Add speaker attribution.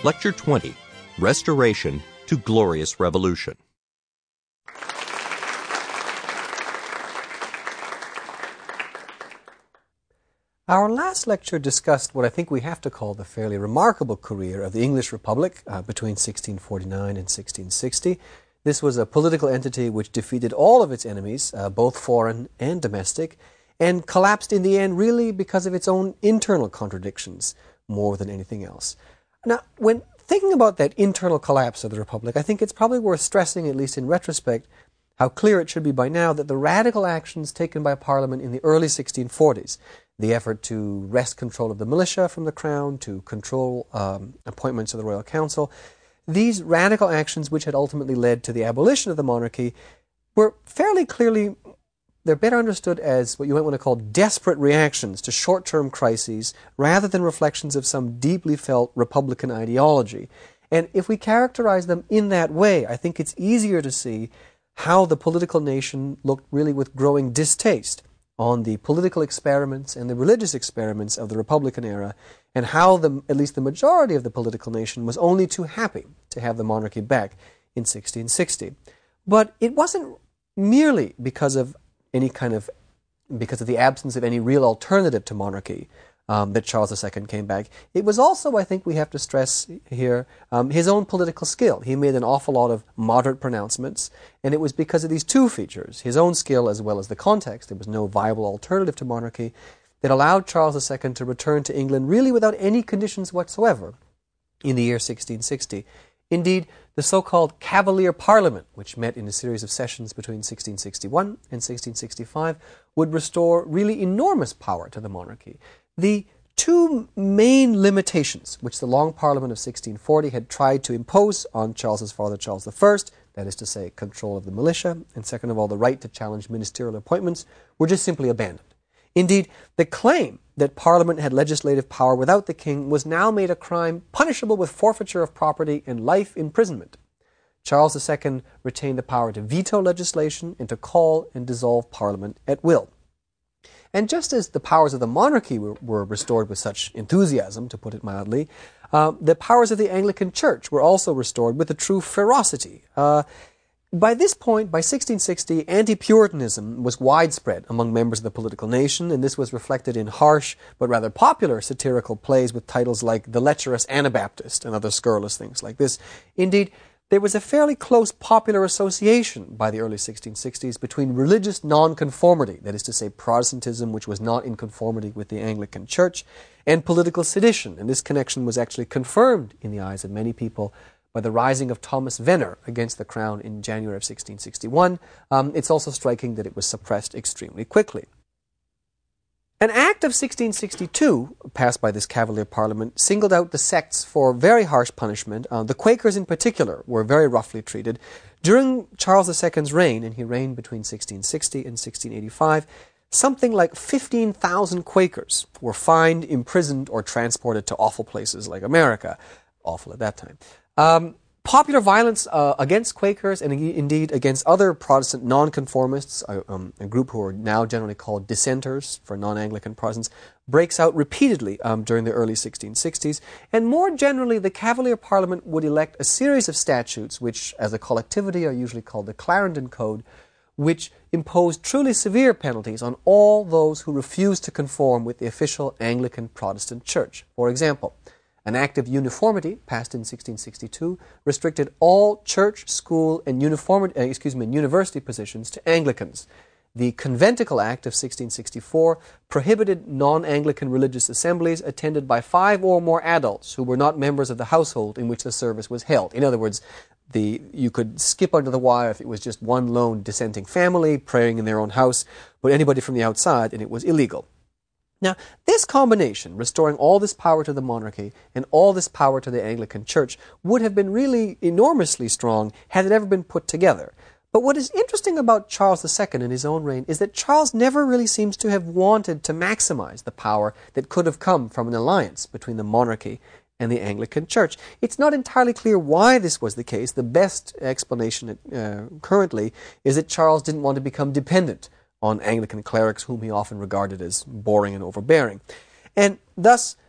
Speaker 1: Lecture 20, Restoration to Glorious Revolution.
Speaker 2: Our last lecture discussed what I think we have to call the fairly remarkable career of the English Republic between 1649 and 1660. This was a political entity which defeated all of its enemies, both foreign and domestic, and collapsed in the end really because of its own internal contradictions more than anything else. Now, when thinking about that internal collapse of the Republic, I think it's probably worth stressing, at least in retrospect, how clear it should be by now that the radical actions taken by Parliament in the early 1640s, the effort to wrest control of the militia from the Crown, to control appointments of the Royal Council, these radical actions which had ultimately led to the abolition of the monarchy were fairly clearly, they're better understood as what you might want to call desperate reactions to short-term crises rather than reflections of some deeply felt Republican ideology. And if we characterize them in that way, I think it's easier to see how the political nation looked really with growing distaste on the political experiments and the religious experiments of the Republican era, and how at least the majority of the political nation was only too happy to have the monarchy back in 1660. But it wasn't merely because of the absence of any real alternative to monarchy that Charles II came back. It was also, I think we have to stress here, his own political skill. He made an awful lot of moderate pronouncements, and it was because of these two features, his own skill as well as the context, there was no viable alternative to monarchy, that allowed Charles II to return to England really without any conditions whatsoever in the year 1660. Indeed, the so-called Cavalier Parliament, which met in a series of sessions between 1661 and 1665, would restore really enormous power to the monarchy. The two main limitations which the Long Parliament of 1640 had tried to impose on Charles's father, Charles I, that is to say, control of the militia, and second of all, the right to challenge ministerial appointments, were just simply abandoned. Indeed, the claim that Parliament had legislative power without the king was now made a crime punishable with forfeiture of property and life imprisonment. Charles II retained the power to veto legislation and to call and dissolve Parliament at will. And just as the powers of the monarchy were restored with such enthusiasm, to put it mildly, the powers of the Anglican Church were also restored with a true ferocity. By this point, by 1660, anti-Puritanism was widespread among members of the political nation, and this was reflected in harsh but rather popular satirical plays with titles like The Lecherous Anabaptist and other scurrilous things like this. Indeed, there was a fairly close popular association by the early 1660s between religious nonconformity, that is to say Protestantism which was not in conformity with the Anglican Church, and political sedition, and this connection was actually confirmed in the eyes of many people by the rising of Thomas Venner against the Crown in January of 1661. It's also striking that it was suppressed extremely quickly. An act of 1662, passed by this Cavalier Parliament, singled out the sects for very harsh punishment. The Quakers in particular were very roughly treated. During Charles II's reign, and he reigned between 1660 and 1685, something like 15,000 Quakers were fined, imprisoned, or transported to awful places like America. Awful at that time. Popular violence against Quakers and indeed against other Protestant nonconformists, a group who are now generally called dissenters for non-Anglican Protestants, breaks out repeatedly during the early 1660s. And more generally, the Cavalier Parliament would elect a series of statutes which, as a collectivity, are usually called the Clarendon Code, which imposed truly severe penalties on all those who refused to conform with the official Anglican Protestant Church. For example, an Act of Uniformity, passed in 1662, restricted all church, school, and university positions to Anglicans. The Conventicle Act of 1664 prohibited non-Anglican religious assemblies attended by 5 or more adults who were not members of the household in which the service was held. In other words, you could skip under the wire if it was just one lone dissenting family praying in their own house, but anybody from the outside, and it was illegal. Now, this combination, restoring all this power to the monarchy and all this power to the Anglican Church, would have been really enormously strong had it ever been put together. But what is interesting about Charles II in his own reign is that Charles never really seems to have wanted to maximize the power that could have come from an alliance between the monarchy and the Anglican Church. It's not entirely clear why this was the case. The best explanation currently is that Charles didn't want to become dependent on Anglican clerics, whom he often regarded as boring and overbearing. And thus,